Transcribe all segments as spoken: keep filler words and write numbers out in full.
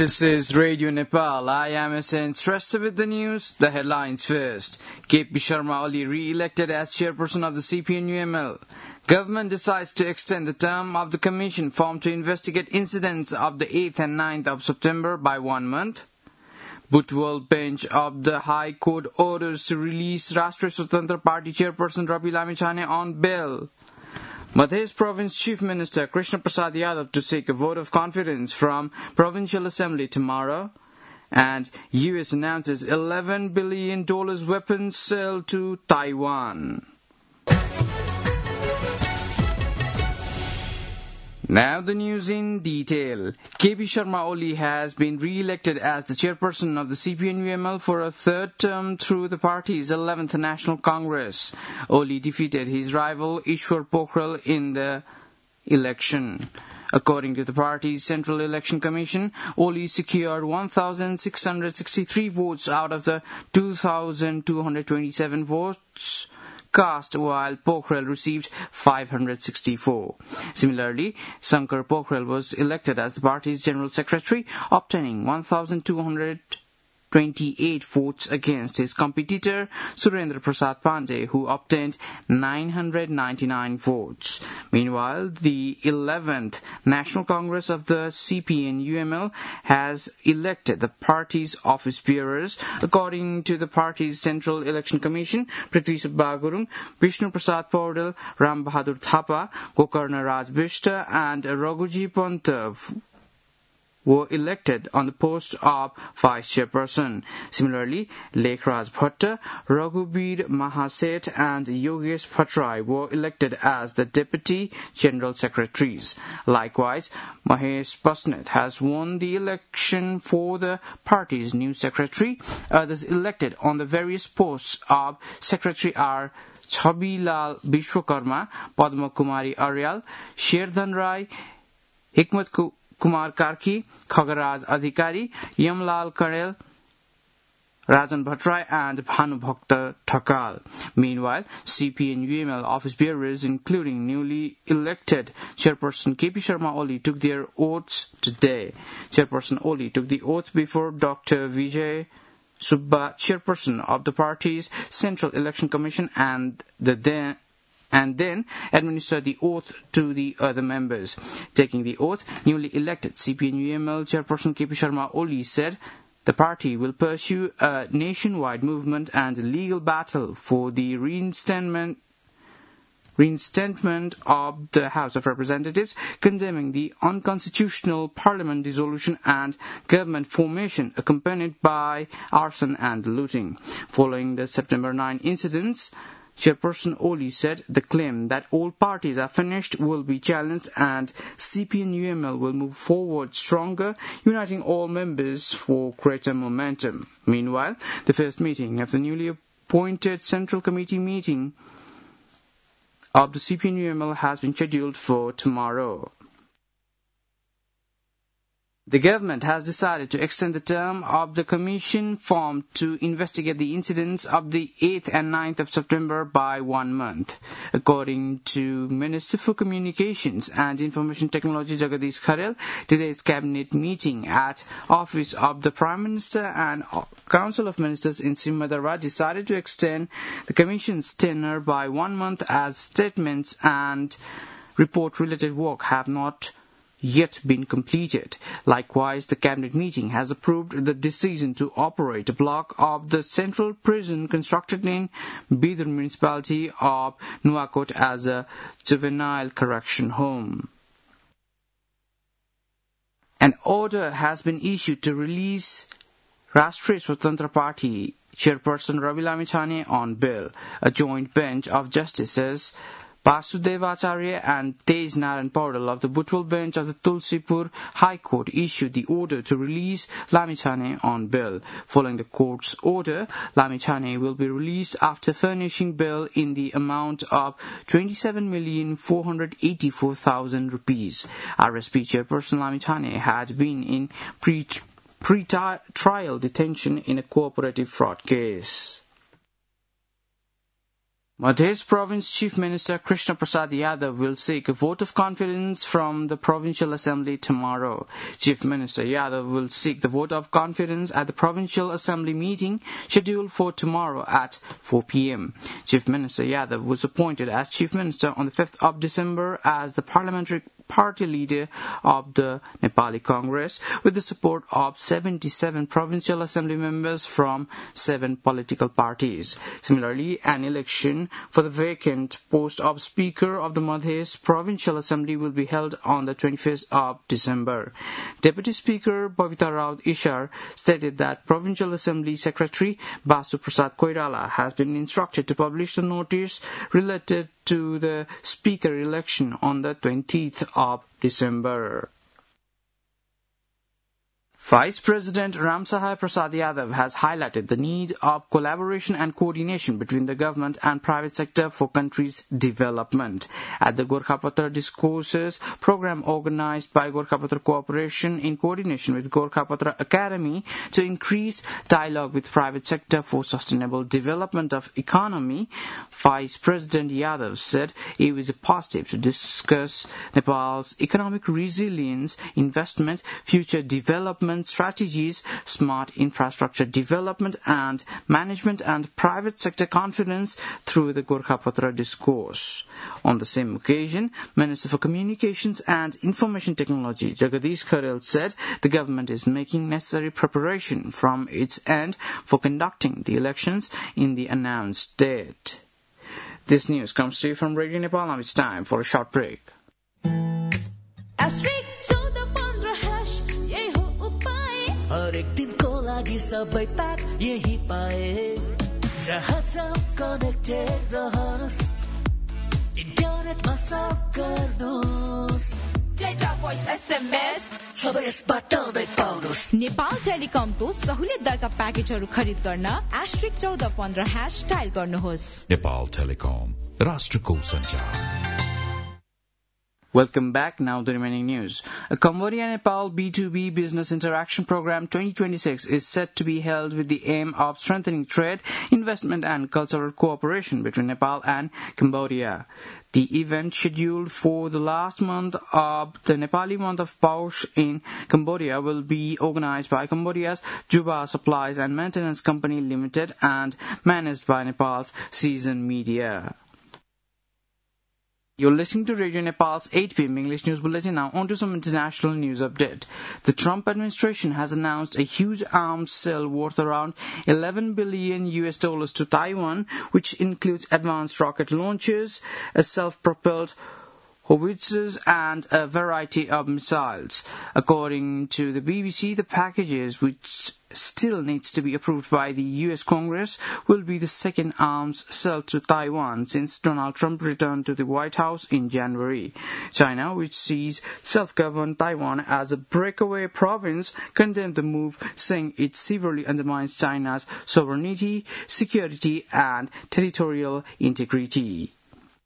This is Radio Nepal. I am S N Shrestha with the news. The headlines first. K P Sharma Oli re-elected as chairperson of the C P N U M L. Government decides to extend the term of the commission formed to investigate incidents of the eighth and ninth of September by one month. Butwal bench of the High Court orders to release Rashtriya Swatantra Party chairperson Rabi Lamichhane on bail. Madhya Province Chief Minister Krishna Prasad Yadav to seek a vote of confidence from Provincial Assembly tomorrow. And U S announces eleven billion dollars weapons sale to Taiwan. Now the news in detail. K P Sharma Oli has been re-elected as the chairperson of the C P N U M L for a third term through the party's eleventh National Congress. Oli defeated his rival Ishwar Pokhrel in the election. According to the party's Central Election Commission, Oli secured one thousand six hundred sixty-three votes out of the two thousand two hundred twenty-seven votes cast, while Pokhrel received five hundred sixty-four. Similarly, Sankar Pokhrel was elected as the party's General Secretary, obtaining one thousand two hundred twenty-eight votes against his competitor Surendra Prasad Pandey, who obtained nine hundred ninety-nine votes. Meanwhile, the eleventh National Congress of the C P N U M L has elected the party's office bearers. According to the party's Central Election Commission, Prithvi Subba Gurung, Vishnu Prasad Paudel, Ram Bahadur Thapa, Gokarna Raj Bishta and Raghuji Panta were elected on the post of vice chairperson. Similarly, Lekhraj Bhatta, Raghubir Mahaset and Yogesh Phatrai were elected as the deputy general secretaries. Likewise, Mahesh Basnet has won the election for the party's new secretary. Others elected on the various posts of secretary are Chhabilal Vishwakarma, Padma Kumari Aryal, Sherdhan Rai, Hikmat Kumar Karki, Khagaraj Adhikari, Yamlal Karel, Rajan Bhattrai and Bhanu Bhakta Thakal. Meanwhile, C P N U M L office bearers, including newly elected Chairperson K P Sharma Oli, took their oaths today. Chairperson Oli took the oath before Doctor Vijay Subba, chairperson of the party's Central Election Commission, and the then and then administer the oath to the other members. Taking the oath, newly elected C P N U M L chairperson K P Sharma Oli said the party will pursue a nationwide movement and legal battle for the reinstatement reinstatement of the House of Representatives, condemning the unconstitutional parliament dissolution and government formation accompanied by arson and looting. Following the September ninth incidents, Chairperson Oli said the claim that all parties are finished will be challenged and C P N U M L will move forward stronger, uniting all members for greater momentum. Meanwhile, the first meeting of the newly appointed Central Committee meeting of the C P N U M L has been scheduled for tomorrow. The government has decided to extend the term of the commission formed to investigate the incidents of the eighth and ninth of September by one month. According to Minister for Communications and Information Technology Jagadish Kharel, today's cabinet meeting at Office of the Prime Minister and Council of Ministers in Simhadra decided to extend the commission's tenure by one month as statements and report-related work have not yet been completed. Likewise, the cabinet meeting has approved the decision to operate a block of the central prison constructed in Bidar municipality of Nuwakot as a juvenile correction home. An order has been issued to release Rashtriya Swatantra Party chairperson Rabi Lamichhane on bail. A joint bench of justices Vasudev Acharya and Tej Narayan Paudel of the Butwal bench of the Tulsipur High Court issued the order to release Lamichhane on bail. Following the court's order, Lamichhane will be released after furnishing bail in the amount of twenty-seven million four hundred eighty-four thousand rupees. R S P chairperson Lamichhane had been in pre- pre-trial detention in a cooperative fraud case. Madhya Province Chief Minister Krishna Prasad Yadav will seek a vote of confidence from the Provincial Assembly tomorrow. Chief Minister Yadav will seek the vote of confidence at the Provincial Assembly meeting scheduled for tomorrow at four p.m. Chief Minister Yadav was appointed as Chief Minister on the fifth of December as the parliamentary party leader of the Nepali Congress with the support of seventy-seven Provincial Assembly members from seven political parties. Similarly, an election for the vacant post of Speaker of the Madhya Provincial Assembly will be held on the twenty-fifth of December. Deputy Speaker Babita Raut Ishar stated that Provincial Assembly Secretary Basu Prasad Koirala has been instructed to publish the notice related to the Speaker election on the twentieth of December. Vice President Ramsahai Prasad Yadav has highlighted the need of collaboration and coordination between the government and private sector for country's development. At the Gorkhapatra Discourses program organized by Gorkhapatra Cooperation in coordination with Gorkhapatra Academy to increase dialogue with private sector for sustainable development of economy, Vice President Yadav said it was positive to discuss Nepal's economic resilience, investment, future development strategies, smart infrastructure development and management and private sector confidence through the Gorkhapatra Discourse. On the same occasion, Minister for Communications and Information Technology Jagadish Kharel said the government is making necessary preparation from its end for conducting the elections in the announced date. This news comes to you from Radio Nepal. Now it's time for a short break. हरेक दिनको लागि सबै pack यही पाए जहाँ जाऊ connected रहनुहोस् इन्टरनेटमा सर्फ गर्नुहोस् डेटा भोइस एसएमएस सबै यसबाट नै पाउनुहोस् नेपाल टेलिकमको सहुलियत दरका प्याकेजहरू खरिद गर्न एस्ट्रिक चौध पन्ध्र ह्याश डायल गर्नुहोस् नेपाल टेलिकम राष्ट्रको सञ्चार. Welcome back. Now the remaining news. A Cambodia-Nepal B two B Business Interaction Program twenty twenty-six is set to be held with the aim of strengthening trade, investment and cultural cooperation between Nepal and Cambodia. The event, scheduled for the last month of the Nepali month of Paush in Cambodia, will be organized by Cambodia's Juba Supplies and Maintenance Company Limited and managed by Nepal's Season Media. You're listening to Radio Nepal's eight p.m. English News Bulletin. Now on to some international news update. The Trump administration has announced a huge arms sale worth around eleven billion U S dollars to Taiwan, which includes advanced rocket launchers, a self-propelled howitzers and a variety of missiles. According to the B B C, the packages, which still needs to be approved by the U S Congress, will be the second arms sale to Taiwan since Donald Trump returned to the White House in January. China, which sees self-governed Taiwan as a breakaway province, condemned the move, saying it severely undermines China's sovereignty, security and territorial integrity.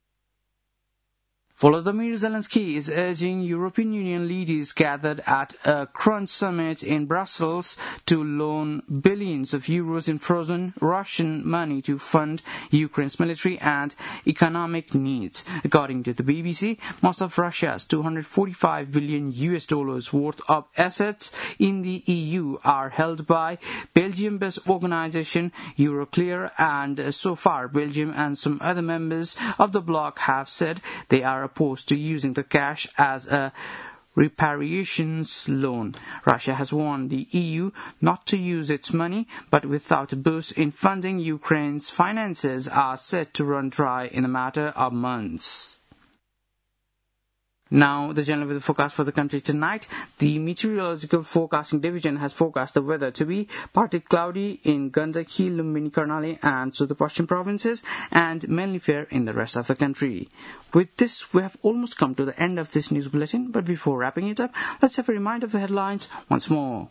Volodymyr Zelensky is urging European Union leaders gathered at a crunch summit in Brussels to loan billions of euros in frozen Russian money to fund Ukraine's military and economic needs. According to the B B C, most of Russia's two hundred forty-five billion U S dollars worth of assets in the E U are held by Belgium-based organization Euroclear, and so far Belgium and some other members of the bloc have said they are opposed to using the cash as a reparations loan. Russia has warned the E U not to use its money, but without a boost in funding, Ukraine's finances are set to run dry in a matter of months. Now, the general weather forecast for the country tonight. The Meteorological Forecasting Division has forecast the weather to be partly cloudy in Gandaki, Lumbini, Karnali and Sudapashchim provinces, and mainly fair in the rest of the country. With this, we have almost come to the end of this news bulletin, but before wrapping it up, let's have a reminder of the headlines once more.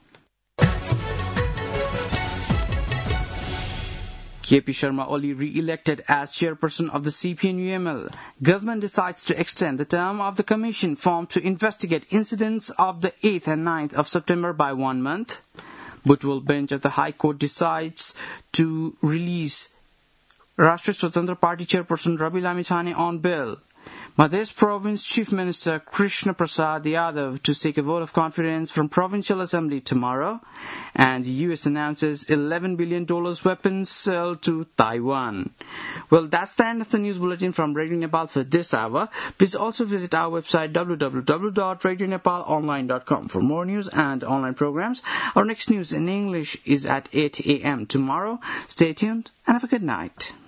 K P Sharma Oli re-elected as chairperson of the C P N U M L. Government decides to extend the term of the commission formed to investigate incidents of the eighth and ninth of September by one month. Butwal bench of the High Court decides to release Rashtriya Swatantra Party chairperson Rabi Lamithane on bail. Madhya Province Chief Minister Krishna Prasad Yadav to seek a vote of confidence from Provincial Assembly tomorrow. And the U S announces eleven billion dollars weapons sale to Taiwan. Well, that's the end of the news bulletin from Radio Nepal for this hour. Please also visit our website w w w dot radio nepal online dot com for more news and online programs. Our next news in English is at eight a.m. tomorrow. Stay tuned and have a good night.